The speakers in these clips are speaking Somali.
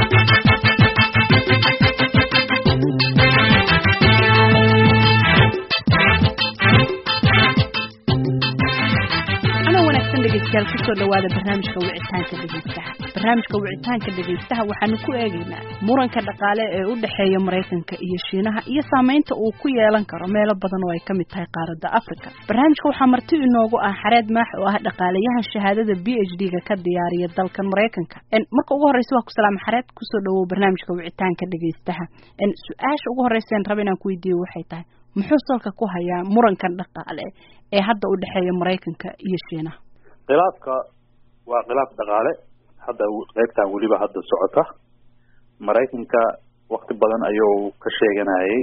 kusoo dhawaada barnaamijka wicitaanka dhageystaha. barnaamijka wicitaanka dhageystaha waxaanu ku eegaynaa muranka dhaqaale ee u dhaxeeya Mareykanka iyo Shiinaha iyo saameynta uu ku yeelan karo meelo badan oo ay ka mid tahay qaaradda Afrika. barnaamijka waxaa marti inoogu ah Xareed Maax oo ah dhaqaalayahan shahaadada PhD-ga ka diyaariya dalkan Mareykanka. Marka ugu horeysa waa ku salaam Xareed, kusoo dhawow barnaamijka wicitaanka dhageystaha. Su'aasha ugu horeysa aan rabo inaan ku weydiiyo waxay tahay muxuu salka ku hayaa murankan dhaqaale ee hadda u dhaxeeya Mareykanka iyo Shiinaha? khilaafka waa khilaaf dhaqaale hadda qaybtan weliba hadda socota. Mareykanka waqti badan ayuu ka sheeganayay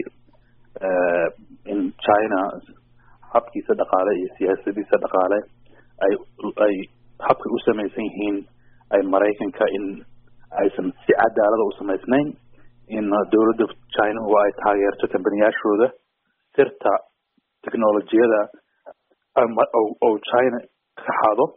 in China habkiisa dhaqaale iyo siyaasadiisa dhaqaale ay habka u samaysan yihiin ay Mareykanka in aysan si cadaalad u samaysnayn, in dowladda China oo ay taageerto kambaniyashooda sirta teknolojiyada oo China ka xado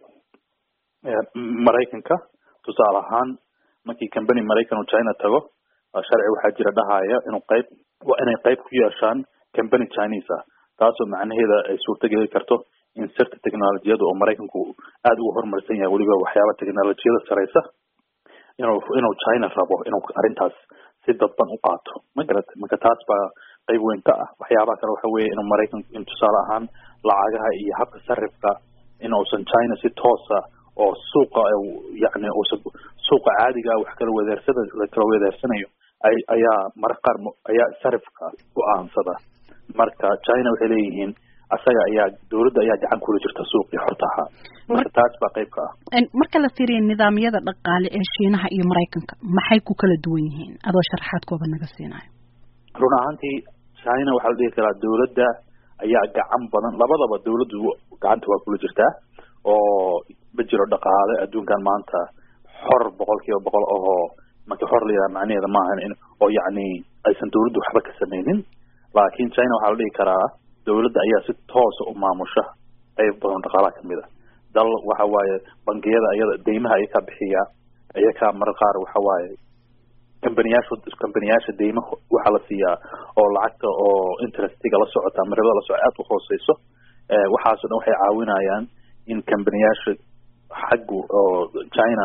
Mareykanka. tusaale ahaan markii company Mareykan oo China tago sharci waxaa jira dhahaya inay qayb ku yeeshaan company Chinese ah, taasoo macnaheeda ay suurtageli karto in sirta teknolojiyada oo Mareykanku aad ugu horumarsan yahay weliba waxyaaba teknolojiyada sareysa inuu China rabo inuu arrintaas si dadban u qaato. marka taas baa qayb weyn ka ah. waxyaabaha kale waxa weeye inuu Mareykanku in tusaale ahaan lacagaha iyo habka sarifka in uusan China si toos ah oo suuqa yani uusan suuqa caadiga wax kala weedarsanayo ayaa mararka qaar ayaa sarifka go'aansada. marka China waxay leeyihiin asaga ayaa dowladda ayaa gacan kula jirta suuqii xorta ahaa. marka taas baa qayb ka ah. marka la fiiriyo nidaamyada dhaqaale ee Shiinaha iyo Mareykanka maxay ku kala duwan yihiin adoo sharaxaad kooban naga siinayo? run ahaantii China waxaa la dhihi karaa dowladda ayaa gacan badan, labadaba dowladdu gacanta waa kula jirtaa oo ma jiro dhaqaale adduunkan maanta xor 100% oo marka xor la macnaheeda ma ahan in oo yacni aysan dowladdu waxba ka samaynin. laakiin China waxaa la dhihi karaa dowladda ayaa si toos u maamusha qayb badan dhaqaalaha kamid ah. dal waxa waaye bangiyada ayada deymaha ay ka bixiya ayaka mar qaar waxa waaye kambaniyasha deymaha waxa la siiyaa oo lacagta oo interestiga la socota marada la socod aad u hooseyso. waxaas oo dhan waxay caawinayaan in kambaniyasha xaggu oo China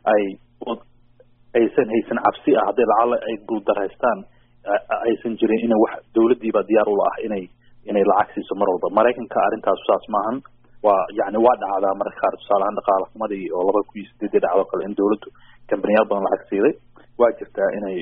aysan cabsi ah haddii lacala ay guuldareystaan aysan jirin inay wax dowladdiiba diyaar u ah inay lacag siiso mar walba. Mareykanka arrintaas saas maahan. waa dhacdaa mararka qaar tusaale ahaan dhaqaale xumadii oo 2008 dhacdo kale in dowladdu kambaniyaal badan lacag siiday. waa jirtaa inay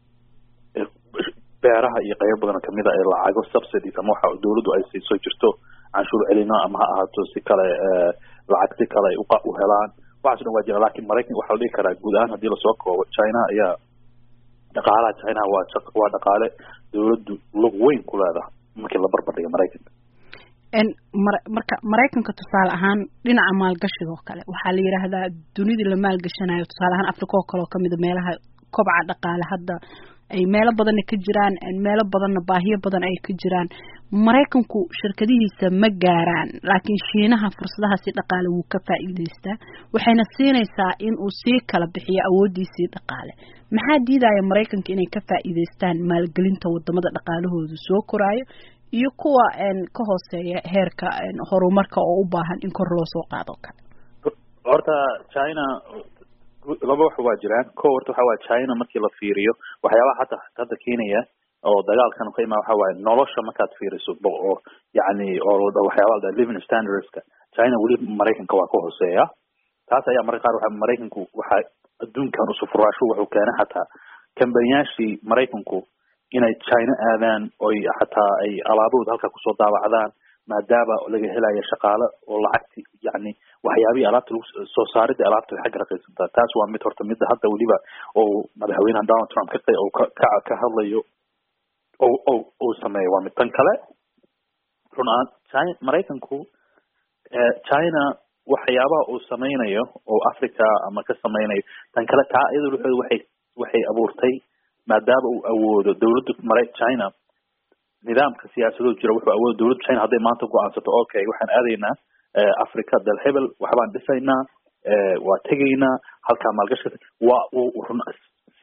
beeraha iyo qaybo badan kamid ah ay lacago subsidies ama waxa dowladdu ay siiso jirto canshuur celino ama ha ahaato si kale lacag si kale ay u helaan. waxaas dhan waa jira. laakiin Mareykanka waxaa la dhihi karaa guud ahaan haddii lasoo koobo China ayaa dhaqaalaha China waa dhaqaale dowladdu lug weyn ku leedahay markii la barbar dhigo Mareykanka. marka Mareykanka tusaale ahaan dhinaca maalgashiga oo kale waxaa la yiraahdaa dunida la maalgashanayo tusaale ahaan Afrika oo kale oo kamid meelaha kobca dhaqaale hadda ay meelo badan ka jiraan, meelo badanna baahiyo badan ay ka jiraan. Mareykanku shirkadihiisa ma gaaraan, laakiin Shiinaha fursadaha si dhaqaale uu ka faa'iideystaa waxayna siinaysaa in uu si kala bixiyo awoodiisa dhaqaale. maxaa diidaya Mareykanka inay ka faa'iideystaan maalgelinta wadamada dhaqaalahoodu soo koraayo iyo kuwa ka hooseeya heerka horumarka oo u baahan in kor loo soo qaado kale? horta China laba wax waa jiraan. horta waxa waa China markii la fiiriyo waxyaabaha hadda keenaya oo dagaalkan ka imaa waxa waaye nolosha markaad fiiriso oo yacni oo waxyaabaha living standardska China weli Mareykanka waa ka hooseeya. taas ayaa mararka qaar waxa Mareykanku waxa adduunkan u sufuraasho wuxuu keenay xataa kambaniyashii Mareykanku inay China aadaan oo xataa ay alaabooda halka ku soo daawacdaan maadaama laga helayo shaqaale oo lacagti yacni waxyaabii alaabta soo saaridda alaabta xag raqiisantaa. taas waa mid horta midda hadda weliba oo madaxweynaha Donald Trump ka hadlayo oo sameeyo waa mid tan kale. runaan Mareykanku China waxyaabaha uu sameynayo oo Africa ama ka sameynayo tan kale taa iyadoo waxay abuurtay maadaama uu awoodo dowladda China nidaamka siyaasadoo jira wuxuu awoodo dowladda China hadday maanta go'aansato okay waxaan aadaynaa Africa dal hebel waxbaan dhisaynaa waa tegaynaa halkaa maalgashi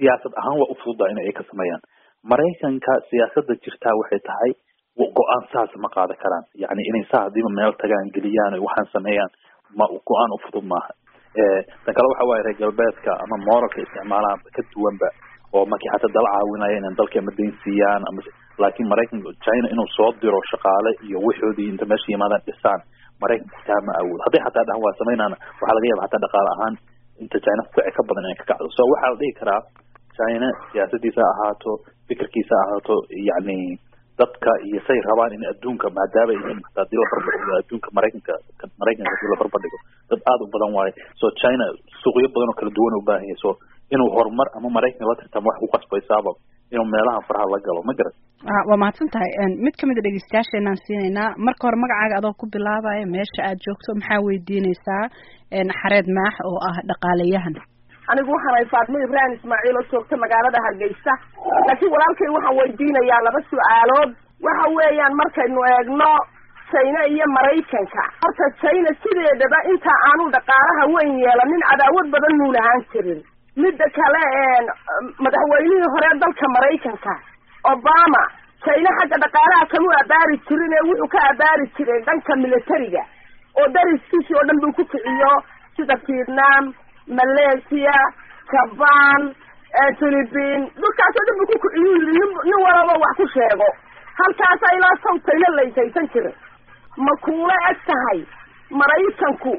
siyaasad ahaan waa u fududaa in ay ka sameeyaan. Maraykanka siyaasadda jirtaa waxay tahay go-aan saas ma qaadan karaan, yani inay saa hadiiba meel tagaan geliyaan waxaan sameeyaan ma go-aan u fudud maaha. tan kale waxa waaye reer galbeedka ama moralka isticmaalaan ka duwanba, oo markii xataa dala caawinaya inay dalka ama deyn siiyaan ama, laakiin Maraykanka China inuu soo diro shaqaale iyo wixoodii inta meesha yimaadaan dhisaan Maraykanku taa ma awood. hadday xataa dhahan waa sameynaan waxaa laga yaaba xataa dhaqaale ahaan inta China ku ka badan inay ka kacdo. So waxaa la dhihi karaa China siyaasadiisa ahaato, fikirkiisa ahaato, yani dadka iyo say rabaan in adduunka maadaama ay xataa dil barbardhigo adduunka Maraykanka dil barbardhigo dad aad u badan waaye. So China suuqyo badan oo kala duwan u baahan yahay, so inuu horumar ama Maraykanka la tartamo wax ku qasbaysaaba inuu meelaha faraha la galo, ma garan. waa mahadsan tahay. mid kamid a dhegeystayaasheenaan siinaynaa. marka hore magacaaga adoo ku bilaabaya, meesha aad joogto, maxaa weydiinaysaa Xareed Maax oo ah dhaqaalayahan? anigu waxaan ahay Faatmo Ibrahim Ismaaciil oo joogta magaalada Hargeysa, laakiin walaalkay waxaan weydiinayaa laba su'aalood. waxa weeyaan markaynu eegno China iyo Maraykanka, horta China sideedaba inta aanu dhaqaalaha weyn yeelanin cadaawad badan muu lahaan jirin. midda kale madaxweynihii hore dalka Maraykanka Obama, China xagga dhaqaalaha kama abaari jirin ee wuxuu ka abaari jiray dhanka militariga, oo dariskiisii oo dhan buu ku kiciyo sida Vietnam, Malaysia, Japan, Philippines, dhulkaas oo dhan buu ku kiciyo nin walaba wax ku sheego. halkaas ay la sawtayna leeysan jiray. ma kuula eg tahay Maraykanku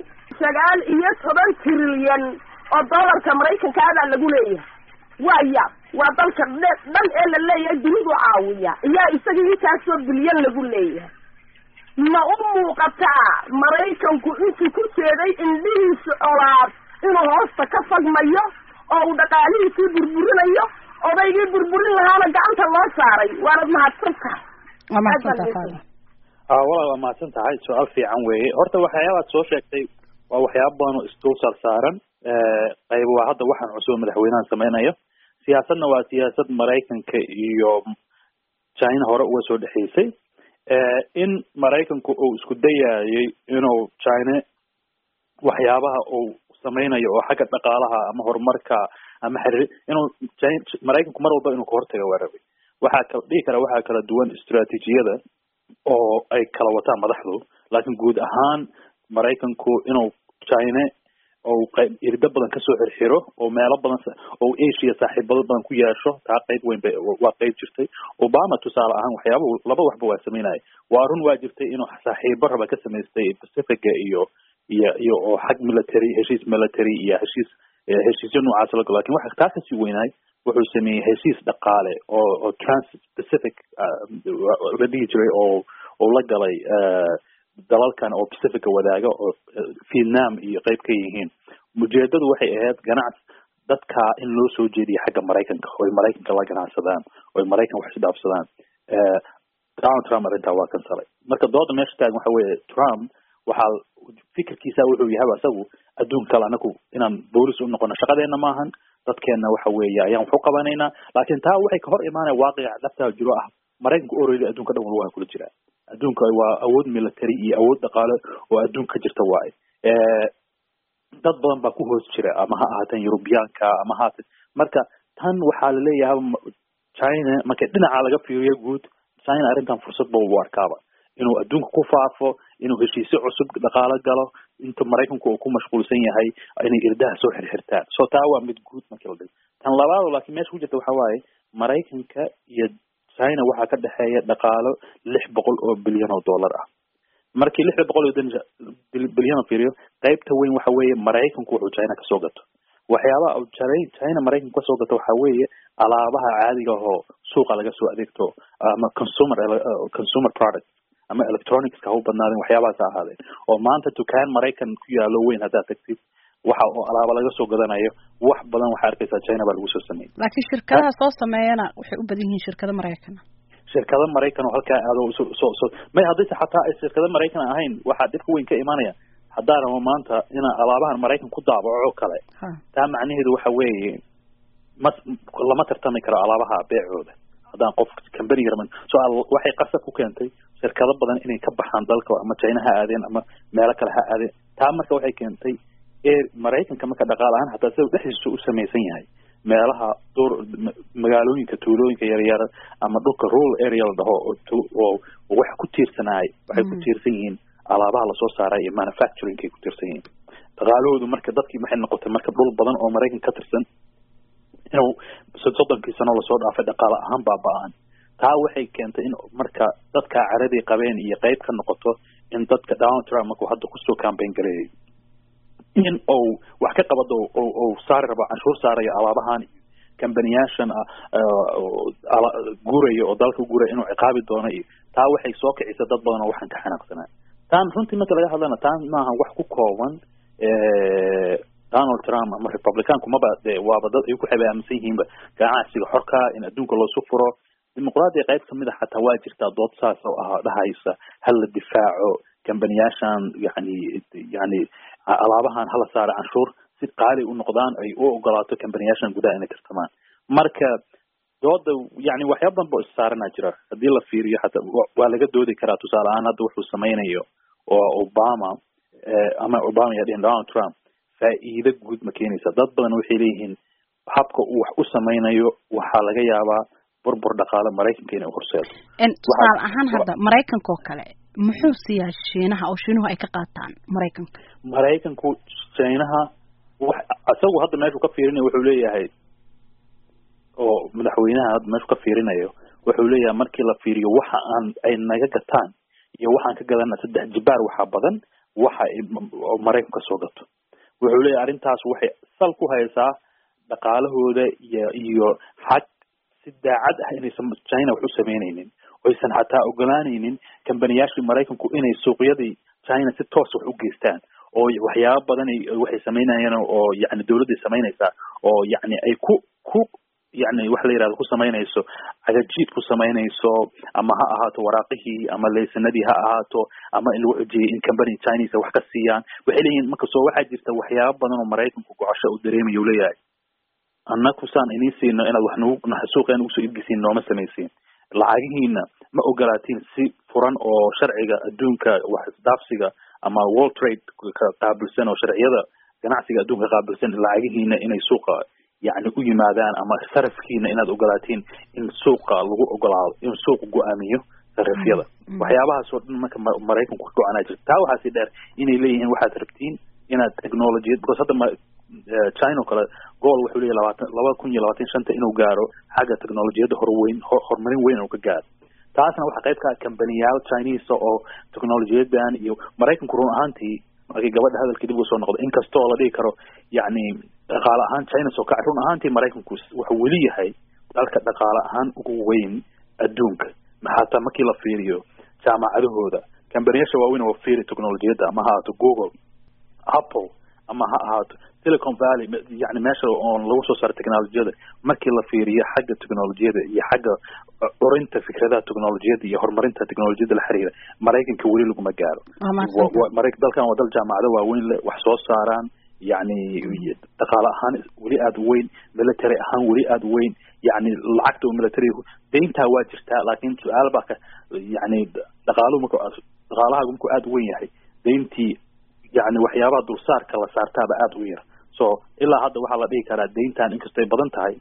9 trilyan oo dollarka Maraykanka aad lagu leeyahay? waa dalka dhan ee la leeyahay dunidu caawiya iyo isaga intaas oo bilyan lagu leeyahay. ma u muuqataa Maraykanku intuu ku jeeday indhihiisa olaad inuu hoosta ka fagmayo oo uu dhaqaalihiisii burburinayo, odaygii burburin lahaana gacanta loo saaray? waanad mahadsan tahay. waa mahadsan tahay. walaal waa mahadsan tahay, su-aal fiican weeye. horta waxyaabaad soo sheegtay waa waxyaaba badan oo isdul saaran. qayb waa hadda waxaan cusub madaxweynaha sameynayo. siyaasadna waa siyaasad Maraykanka iyo China hore uga soo dhexeysay. in Maraykanku uu isku dayayay inuu China waxyaabaha uu sameynayo oo xagga dhaqaalaha ama horumarka ama inuu Maraykanku mar walba inuu ka hortago warabay. waxaa kala dhihi kara waxaa kala duwan istiraatiijiyada oo ay kala wataan madaxdu, laakiin guud ahaan Maraykanku inuu China oo qayb irda badan ka soo xirxiro oo meelo badan oo Asia saaxiibado badan ku yeesho, taa qayb weyn waa qayb jirtay. Obama tusaale ahaan waxyaabo laba waxba waa sameynay. waa run waa jirtay inuu saaxiibo raba ka sameystay Pacific iyo oo xag military, heshiis military iyo heshiisyo noocaas la galo. laakiin waxa taa ka sii weynay wuxuu sameeyay heshiis dhaqaale oo Trans-Pacific la dhihi jiray oo la galay dalalkan oo Pacific wadaaga oo Vietnam iyo qayb ka yihiin. ujeedadu waxay ahayd ganacsi dadka in loo soo jeediyo xagga Maraykanka, oo Maraykanka la ganacsadaan, oo Maraykan wax isdhaafsadaan. Donald Trump arrintaa waa kansalay. marka dooda meesha taagan waxa weeye Trump waxaa fikirkiisa wuxuu yahay asagu adduunka kale anagu inaan boolis u noqono shaqadeena maahan, dadkeena waxa weeye ayaan wax u qabanaynaa. laakiin taa waxay ka hor imaanay waaqica dhabta jiro ah Maraykanku already adduunka dhan waa kula jira. adduunka waa awood military iyo awood dhaqaale oo adduunka jirta waaye. dad badan baa ku hoos jira, ama ha ahaateen Yurubiyaanka ama ha ahaateen. marka tan waxaa la leeyahay China marka dhinaca laga fiiriyo guud, China arrintan fursad buu u arkaaba inuu adduunka ku faafo, inuu heshiisyo cusub dhaqaale galo, inta Maraykanku uu ku mashquulsan yahay inay irdaha soo xirxirtaan. so taa waa mid guud marka la dhigo. tan labaad laakiin meesha ku jirta waxa waaye Maraykanka iyo China waxaa ka dhaxeeya dhaqaalo 600 bilyan oo dollar ah. markii 600 bilyan oo fiiriyo, qaybta weyn waxa weeye Maraykanku wuxuu China ka soo gato. waxyaabaha uu China Maraykanku ka soo gato waxa weeye alaabaha caadiga oo suuqa laga soo adeegto, ama consumer product ama electronics ka u badnaadeen, waxyaabahaas ahaadeen. oo maanta dukaan Maraykan ku yaalo weyn haddaad tagtid waxa oo alaaba laga soo gadanayo wax badan waxa arkaysaa China baa lagu soo sameeyay. laakiin shirkadaha soo sameeyana waxay u badan yihiin shirkado Maraykan. shirkado Maraykan oo halka aad soo may hadii xataa ay shirkado Maraykan ahayn waxa dib weyn ka imaanaya haddana maanta in alaabahan Maraykan ku daabaco kale. taa macnaheedu waxa weeye lama tartami karo alaabaha beecooda haddaan qof company yarman. waxay qasab ku keentay shirkado badan inay ka baxaan dalka, ama China ha aadeen ama meelo kale ha aadeen. taa marka waxay keentay Maraykanka marka dhaqaale ahaan hataa sida dhexdiisa u sameeysan yahay meelaha magaalooyinka tuulooyinka yaryar ama dhulka rural area la dhaho oo waxa ku tiirsanaay waxay ku tiirsan yihiin alaabaha lasoo saaray iyo manufacturingkay ku tiirsan yihiin dhaqaalahoodu marka dadkii waxay noqotay marka dhul badan oo Maraykan ka tirsan inuu 30 sano lasoo dhaafay dhaqaale ahaan baaba'an taa waxay keentay in marka dadka caradii qabeen iyo qayb ka noqoto in dadka Donald Trump markuu hadda kusoo campaign gareeyay in uu wax ka qabado oo saar raba canshuur saarayo alaabahan kambaniyashan guurayo oo dalka guurayo inuu ciqaabi doono taa waxay soo kicisay dad badan oo waxaan ka xanaaqsanaa taan runtii marka laga hadlana taan maahan wax ku kooban Donald Trump ama Republicanku maba waaba dad ay ku xabaaminsan yihiinba ganacsiga xorka in adduunka loo soo furo dimuqraadiga qayb kamid ah xataa waa jirtaa dood saas oo dhahaysa hal la difaaco kambaniyashan yani alaabahan hala saara canshuur si qaali u noqdaan ay u ogolaato kambaniyashan gudaha inay tartamaan marka dooda yani waxyaabo badan boo issaarana jira haddii la fiiriyo xataa waa laga doodi karaa tusaale ahaan hadda wuxuu samaynayo oo Obama iyo Donald Trump faa'iido guud ma keenaysa dad badan waxay leeyihiin habka uu wax u samaynayo waxaa laga yaabaa burbur dhaqaale Maraykanka inay horseedo tusaale ahaan hadda Maraykanka oo kale muxuu siyaa Shiinaha oo Shiinuhu ay ka qaataan Maraykanku Shiinaha asagu hadda meeshu ka fiirinayo wuxuu leeyahay oo madaxweynaha hadda meeshu ka fiirinayo wuxuu leeyahay markii la fiiriyo waxa ay naga gataan iyo waxaan ka gadana 3 jibaar waxa badan waxa Maraykanka soo gato wuxuu leeyahay arintaas waxay sal ku haysaa dhaqaalahooda iyo xaq si daacad ah inaysan China wax u sameynaynin oo aysan xataa ogolaanaynin kambaniyashii Maraykanku inay suuqyadii China si toos wax u geystaan oo waxyaabo badan waxay sameynayaan oo yani dawladda sameynaysa oo yani ay ku yani wax la yiraahdo ku sameynayso agajiid ku sameynayso ama ha ahaato waraaqihii ama laysanadii ha ahaato ama in lagu xujiyay in company Chinese wax ka siiyaan waxay leeyihiin marka soo waxa jirta waxyaabo badan oo Maraykanku gocosho u dareemayo leeyahay annaku saan inisiino inaad wax nagu suuqeen ugu soo iibgisiin nooma sameeyeen lacagihiina ma ogolaatiin si furan oo sharciga adduunka wax isdaafsiga ama World Trade ka qaabilsan oo sharciyada ganacsiga adduunka qaabilsan lacagihiina inay suuqa yani u yimaadaan ama sarafkiina inaad ogolaatiin in suuqa lagu ogolaado in suuq go'aamiyo sarafyada waxyaabahaas oo dhan marka Maraykanku ku go'aanay jirta waxa si dheer inay leeyihiin waxaad rabtiin inaad technology because hadda China kale goal wuxuu leeyahay 2025 inuu gaaro xagga teknolojiyada horumarin weyn oo ka gaaro taasna waxa qayb ka ah kambaniyada Chinese oo teknolojiyadan iyo Maraykanku run ahaantii markii gabadha hadalkii dib u soo noqdo inkastoo la dhigi karo yani dhaqaale ahaan China soo ka run ahaantii Maraykanku wuxuu weli yahay dalka dhaqaale ahaan ugu weyn adduunka maxaa markii la fiiriyo jaamacadahooda kambaniyada waaweyn oo fiiri teknolojiyada ama ha ahaato Google Apple ama ha ahaato Silicon Valley yani meesha oo lagu soo saaray teknolojiyada markii la fiiriyo xagga teknolojiyada iyo xagga orinta fikradaha teknolojiyada iyo horumarinta teknolojiyada la xiriira Maraykanka weli lagu ma gaaro Maraykanka dalkan waa dal jaamacado waaweyn leh wax soo saaraan yani dhaqaale ahaan weli aad weyn military ahaan weli aad weyn yani lacagta oo military deynta waa jirtaa laakiin su'aal baa ka yani dhaqaalaha markuu aad weyn yahay deyntii yani waxyaabaha dulsaarka la saartaaba aad u yar so ilaa hadda waxa la dhigi karaa deyntan inkastoo ay badan tahay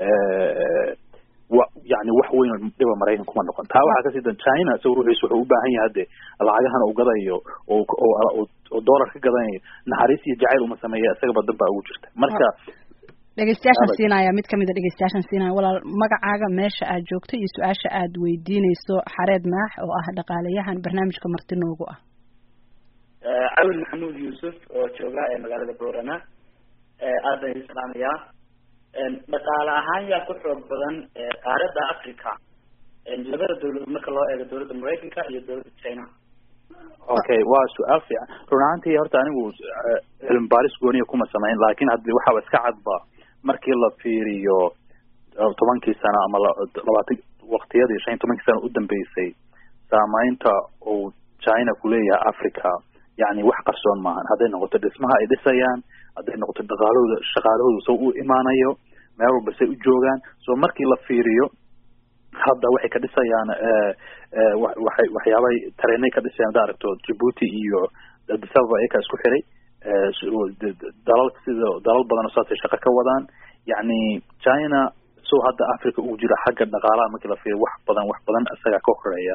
يعني wax weyn dhiba Maraykan kuma noqon taa waxa ka sii dan China soo ruuxiisu wuxuu u baahan yahay hade lacagahan uu gadayo oo dollar ka gadanayo naxariis iyo jacayl uma sameeyo isaga badan baa ugu jirta marka dhageystayaashan siinaya mid kamid ah dhageystayaashan siinaya walaal magacaaga meesha aad joogto iyo su'aasha aad weydiinayso Xareed Maax oo ah dhaqaalayahan barnaamijka marti noogu ah Awil Maxamuud Yuusuf oo jooga ee magaalada Boorana aaday islaamiya dhaqaale ahaan yaa ku xoog badan qaaradda Afrika labada dawlad marka loo eego dawladda Maraykanka iyo dawladda China okay waa su'aal fiican runtii horta anigu cilmi baaris gooniya kuma sameyn laakiin hadii waxa iska cadba markii la fiiriyo 10 sano ama 20 waqtiyadii 15 sano u dambeysay saamaynta oo China ku leeyahay Afrika yani wax qarsoon maahan haday noqoto dhismaha ay dhisayaan haday noqoto dhaqaalahooda shaqaalahooda soo u imaanayo meel walba say u joogaan soo markii la fiiriyo hadda waxay ka dhisayaan waxyaabay tareenay ka dhisayaan daaragto Djibouti iyo Addis Ababa ay ka isku xiray dalal badan oo saasay shaqo ka wadaan yani China soo hadda Africa ugu jira xagga dhaqaalaha markii la fiiriyo wax badan isaga ka horeeya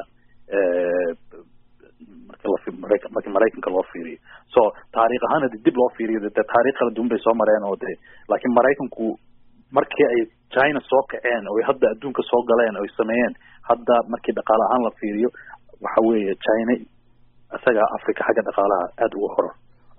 markii Mareykanka loo fiiriyo so taariikh ahaan dib loo fiiriyo taariikh kala duwan bay soo mareen oo laakiin Mareykanku markii ay China soo kaceen oo hadda adduunka soo galeen oo sameeyeen hadda markii dhaqaale ahaan la fiiriyo waxa weeye China asaga Africa xagga dhaqaalaha aad ugu hor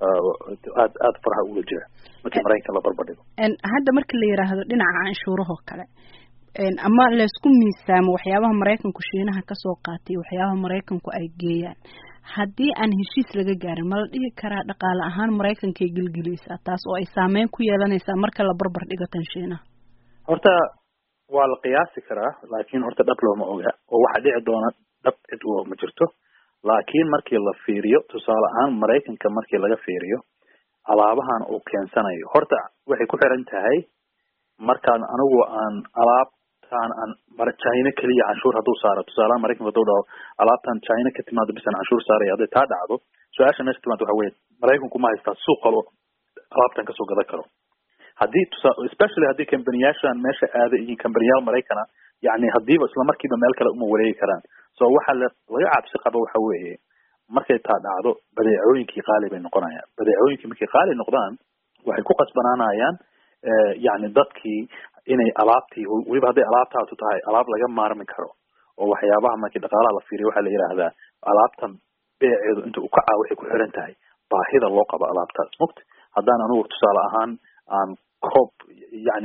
aad faraha ugu jira markii Mareykanka la barbar dhigo hadda markii la yiraahdo dhinaca canshuuraha kale ama la isku miisaamo waxyaabaha Mareykanku Shiinaha ka soo qaatay waxyaabaha Mareykanku ay geeyaan haddii aan heshiis laga gaarin ma la dhihi karaa dhaqaale ahaan Mareykanka ay gilgilaysaa taas oo ay saameyn ku yeelanaysaa marka la barbar dhigo tan Shiinaha horta waa la qiyaasi karaa laakiin horta dhab looma oga oo waxa dhici doona dhab cid oo ma jirto laakiin markii la fiiriyo tusaale ahaan Mareykanka markii laga fiiriyo alaabahan uu keensanayo horta waxay ku xiran tahay markaan anigu aan alaabtaan aan China kaliya canshuur haduu saaro tusaale ahaan Mareykanka haduu dhaho alaabtan China ka timaado bisan canshuur saaraya haday taa dhacdo su'aasha meesha timaado waxa weeye Mareykanku ma haysta suuq alaabtan ka soo gadan karo hadii especially hadii kambaniyashan meesha aada iyo kambaniyal Mareykana yani hadiiba isla markiiba meel kale uma wareegi karaan so waxa laga cabsi qabo waxa weeye markay taa dhacdo badeecooyinkii qaali bay noqonayaan badeecooyinkii markay qaali noqdaan waxay ku qasbanaanayaan yani dadkii inay alaabtii waliba haday alaabtaadu tahay alaab laga maarmi karo oo waxyaabaha markii dhaqaalaha la fiiriyo waxa la yiraahdaa alaabtan beeceedu inta uu ka waxay ku xiran tahay baahida loo qabo alaabtaas mugti haddaan anigu tusaale ahaan aan koob yani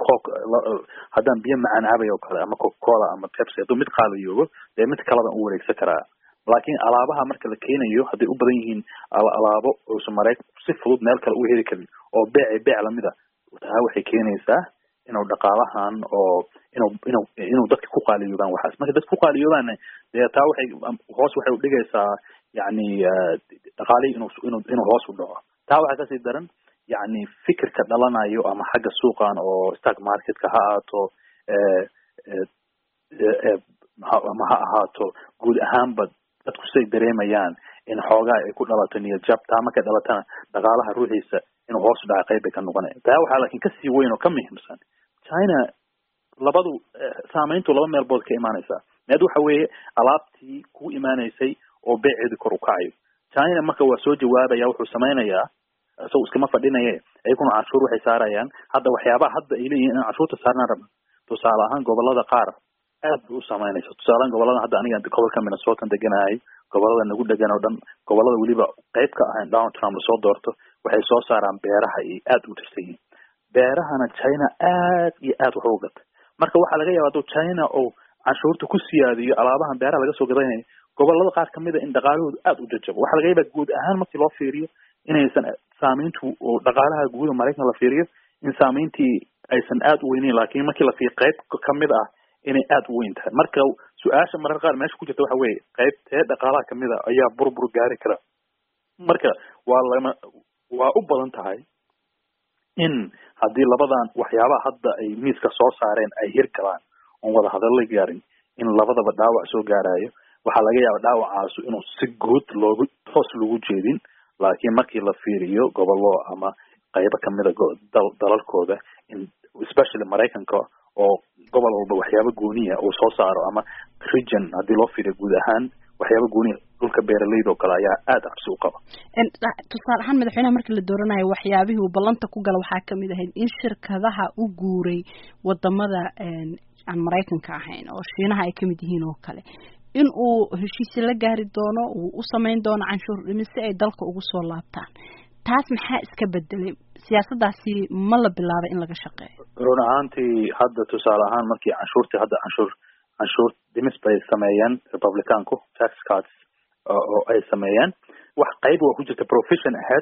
haddaan biyo macaan cabayo oo kale ama Coca-Cola ama Pepsi haduu mid qaaliyo mid kalaba u wareegsan karaa laakiin alaabaha marka la keenayo haday u badan yihiin alaabo oo Mareykanku si fudud meel kale u heli karin oo beec lamida taa waxay keenaysaa inuu dhaqaalahan oo inuu dadka ku qaaliyoobaan waxaas marka dadka ku qaaliyoobaan taa waxay u dhigaysaa yani dhaqaalihi inuu hoos u dhaco taa waxa ka sii daran يعني fikirka dhalanayo ama xagga suuqan oo stock market-ka ha ahaato ma ha ahaato guud ahaanba dadku say dareemayaan in xoogaa ay ku dhalato niyad jab taa markay dhalatana dhaqaalaha ruuxiisa inuu hoos u dhaco qayb bay ka noqonaya taa waxaa laakiin ka sii weyn oo ka muhiimsan China labadu saameyntu laba meelbood ka imaanaysaa mid waxa weeye alaabtii ku imaanaysay oo beeceedu kor u kacayo China marka waa soo jawaabaya wuxuu sameynayaa soo iskama fadhinaye ay kuna canshuur waxay saarayaan hadda waxyaabaha hadda ay leeyihiin in canshuurta saarnaan rabno tusaale ahaan gobolada qaar aad u saameynaysa tusaale ahaan gobolada hadda aniga gobolka Minnesota deganahay gobolada nagu degan oo dhan gobolada waliba qayb ka ah Donald Trump soo doorto waxay soo saaraan beeraha ay aad u tirsan beerahana China aad iyo aad wax uga gata marka waxa laga yaabaa China oo canshuurta ku siyaadiyo alaabahan beeraha laga soo gadanayo gobolada qaar kamid ah in dhaqaalahoodu aad u jajabo waxa laga yaabaa guud ahaan markii loo fiiriyo inaysan saameyntu oo dhaqaalaha guud Mareykanka la fiiriyo in saameyntii aysan aad u weynin laakiin markii la fiiriyo qayb kamid ah inay aad u weyn tahay marka su'aasha mararka qaar meesha ku jirta waxa weeye qaybtee dhaqaalaha kamid ah ayaa burbur gaari kara marka waa u badan tahay in haddii labadan waxyaabaha hadda ay miiska soo saareen ay hirgalaan oon wada hadal la gaarin in labadaba dhaawac soo gaarayo waxaa laga yaabaa dhaawacaasu inuu si guud toos lagu jeedin laakiin markii la fiiriyo gobollo ama qaybo kamid ah dalalkooda in especially Mareykanka oo gobol walba waxyaabo gooniya uu soo saaro ama region haddii loo fiiriyo guud ahaan waxyaabo gooniya dhulka beeralayda oo kale ayaa aad cabsi u qaba tusaale ahaan madaxweynaha markii la dooranayo waxyaabihii uu ballanta ku gala waxaa kamid ahayd in shirkadaha u guuray wadamada aan Mareykanka ahayn oo Shiinaha ay kamid yihiin oo kale in uu heshiis la gaari doono uu u sameyn doono canshuur dhimis si ay dalka ugu soo laabtaan taas maxaa iska bedelay siyaasadaasi ma la bilaabay in laga shaqeeyo run ahaantii hadda tusaale ahaan markii canshuurtii hadda canshuur dhimis bay sameeyeen Republicanku tax cuts oo ay sameeyeen wax qayb waa ku jirta profession ahead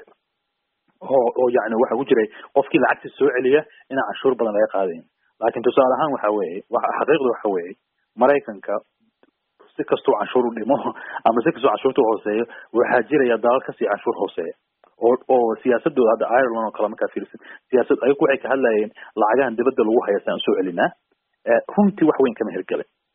oo yani waxa ku jiray qofkii lacagta soo celiya in canshuur badan laga qaadayn laakiin tusaale ahaan waxa weeye xaqiiqdu waxa weeye Mareykanka si kastoo canshuur u dhimo ama si kastoo canshuurta hooseeyo waxaa jiraya dalal ka sii canshuur hooseeya oo siyaasadooda hadda Ireland oo kale markaa fiirsan siyaasad ayagu waxay ka hadlayeen lacagahan dibadda lagu hayo saan soo celinaa runtii wax weyn kama hirgalay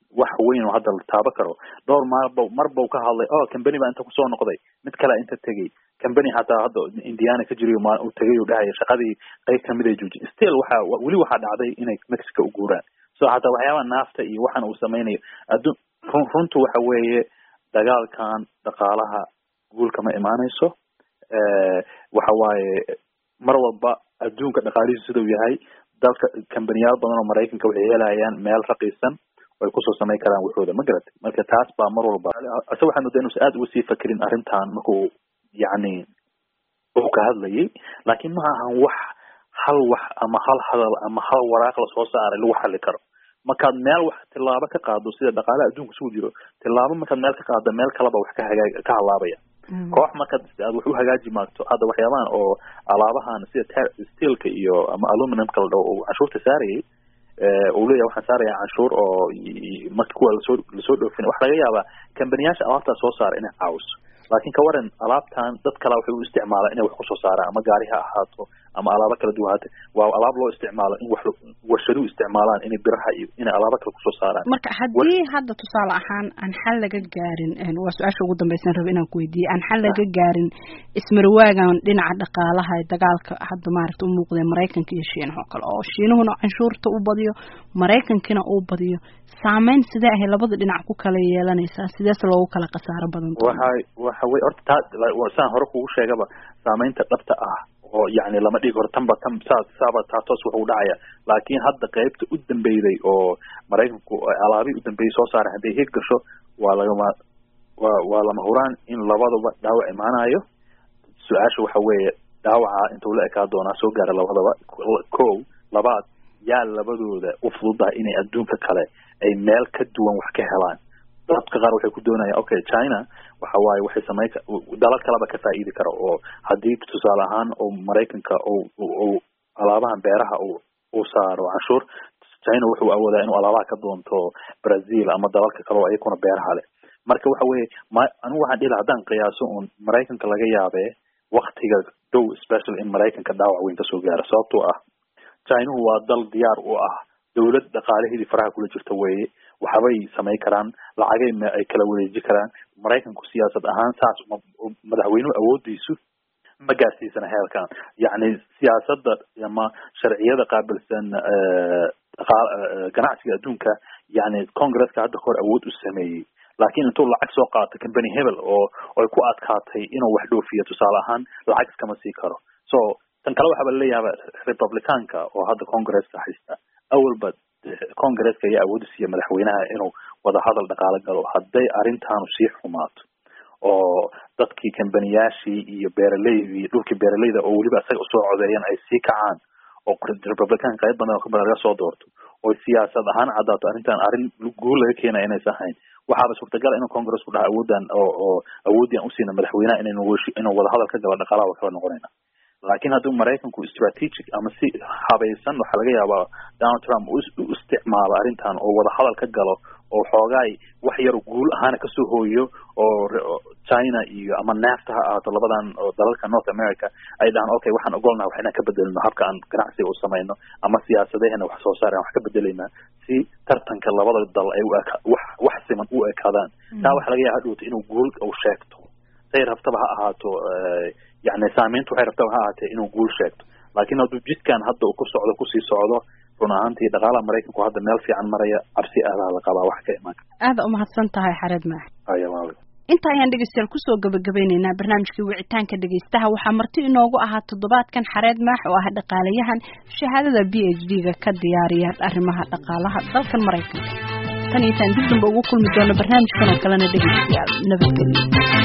wax weyn oo hadda la taabo karo. dhowr marba ka hadlay company baa inta kusoo noqday, mid kale inta tegay, company hataa hadda Indiana ka jiriyo uu tegay oo dhahay shaqadii qayb kamid ay joojin. Still weli waxa dhacday inay Mexico u guuraan. So hataa waxyaaba naafta iyo waxan uu sameynayo runtu waxa weeye dagaalkan dhaqaalaha guul kama imaanayso. waxa waaye mar walba adduunka dhaqaalihiisu siduu yahay, dalka companyyaal badan oo Mareykanka waxay helayaan meel raqiisan way kusoo sameyn karaan waxooda, ma garatay? marka taas baa mar walba ase waxaan moodayna aad uga sii fakirin arrintan markuu yacni uu ka hadlayay, laakiin ma ahan wax ama hal hadal ama hal waraaq la soo saaray lagu xalli karo. markaad meel wax tilaabo ka qaado sida dhaqaalaha adduunka soo jiro, tilaabo markaad meel ka qaado meel kaleba wax ka halaabaya. koox markaad aad wax u hagaaji maagto hadda waxyaabahan oo alaabahan sida steelka iyo ama aluminumka la dhaho oo canshuurta saarayay, uu leeyahay waxaan saaraya canshuur oo marka kuwa lasoo dhoofin. waxa laga yaabaa kambaniyaasha alaabtaa soo saara inay caawiso, laakiin ka waran alaabtan dad kale waxay u isticmaalaan inay wax kusoo saaraan, ama gaari ha ahaato ama alaabo kala duwan haate. waa alaab loo isticmaalo in wax warshaduhu isticmaalaan inay biraha iyo inay alaabo kale kusoo saaraan. marka haddii hadda tusaale ahaan aan xal laga gaarin, waa su-aasha ugu dambaysan rabo inaan ku weydiiye, aan xal laga gaarin ismarwaagan dhinaca dhaqaalaha ee dagaalka hadda maaragta u muuqdee Mareykanka iyo Shiinaha oo kale, oo Shiinuhuna canshuurta u badiyo Mareykankina uu badiyo, saameyn sidee ah labada dhinac ku kala yeelanaysaa, sidees loogu kala khasaaro badan doonaa? waxa way horta saan hore kugu sheegaba saameynta dhabta ah oo yacni lama dhigi karo tanba taatoos wuxuu dhacaya, laakiin hadda qaybta u dambeeyday oo Mareykanku alaabii u dambeeyay soo saaray hadday hig gasho waa lama huraan in labadaba dhaawac imaanayo. su-aasha waxa weeye dhaawaca intuu la ekaa doonaa soo gaara labadaba. kow labaad, yaa labadooda u fududahay inay adduunka kale ay meel ka duwan wax ka helaan. dadka qaar waxay ku doonayaan okay China waxa waaye waxay sameyn dalal kaleba ka faa'iidi karo, oo haddii tusaale ahaan oo Mareykanka oo alaabahan beeraha uu saaro canshuur, China wuxuu awoodaa inuu alaabaha ka doonto Brazil ama dalalka kale oo ayaguna beeraha leh. marka waxa weeye anigu waxaan dhihi lahaa haddaan qiyaaso uun Mareykanka laga yaabee waktiga dhow special in Mareykanka dhaawac weyn kasoo gaaro, sababtoo ah China waa dal diyaar u ah dawlad dhaqaalaheedii faraha kula jirta weeye, waxbay samey karaan, lacagay ay kala wareeji karaan. Mareykanku siyaasad ahaan saas madaxweynuhu awoodiisu ma gaarsiisana heelkan, yacni siyaasadda ama sharciyada qaabilsan ganacsiga adduunka, yacni Congress-ka hadda hor awood u sameeyey, laakiin intuu lacag soo qaato company hebel oo ay ku adkaatay inuu wax dhoofiyo tusaale ahaan lacag iskama sii karo. so tan kale waxaa laleeyahay Republicanka oo hadda Congress-ka haysta, awalba Congress-ka ayaa awood u siiya madaxweynaha inuu wada hadal dhaqaale galo. hadday arrintaanu sii xumaato oo dadkii kambaniyaashii iyo beeraleydii dhulkii beeraleyda oo weliba isaga usoo codeeyaan ay sii kacaan oo Republican qayb badan oo laga soo doorto oo siyaasad ahaan caddaato arrintan arrin guul laga keenaya inaysan ahayn, waxaaba suurtagal inuu Congress ku dhaha awooddan oo awooddian u siina madaxweynaha inuu wada hadal ka galo dhaqaalaha waa kala noqonayna. laakiin hadduu Mareykanku strategic ama si habaysan waxaa laga yaabaa Donald Trump u isticmaalo arrintan oo wada hadal ka galo oo xoogaay wax yar guul ahaana kasoo hooyo oo China iyo ama NAFTA ha ahaato labadan oo dalalka North America ay dhahaan okay waxaan ogolnahay wax inaan ka bedelno habka aan ganacsiga u samayno ama siyaasadeena wax soo saaraan wax ka bedelaynaa si tartanka labada dal ay wax siman u ekaadaan. taa waxaa laga yaabaa hadhowta inuu guul u sheegto say rabtaba ha ahaato, يعني سامينت waxay rabtaa waxa ahaatee inuu guul sheegto, laakiin hadduu jidkan hadda uu ku socdo kusii socdo run ahaantii dhaqaalaha Mareykanku hadda meel fiican maraya, cabsi aad la qabaa wax ka imaan. aad u mahadsan tahay Xareed Maax. inta ayaan dhegeystayaal kusoo gabagabaynaynaa barnaamijkii wicitaanka dhegeystaha. waxaa marti inoogu ahaa toddobaadkan Xareed Maax oo ah dhaqaalayahan shahaadada PhD-ga ka diyaariya arrimaha dhaqaalaha dalkan Mareykanka. tan intaan dib dambe ugu kulmi doono barnaamijkan oo kalena dhegeystayaal nabadgelyo.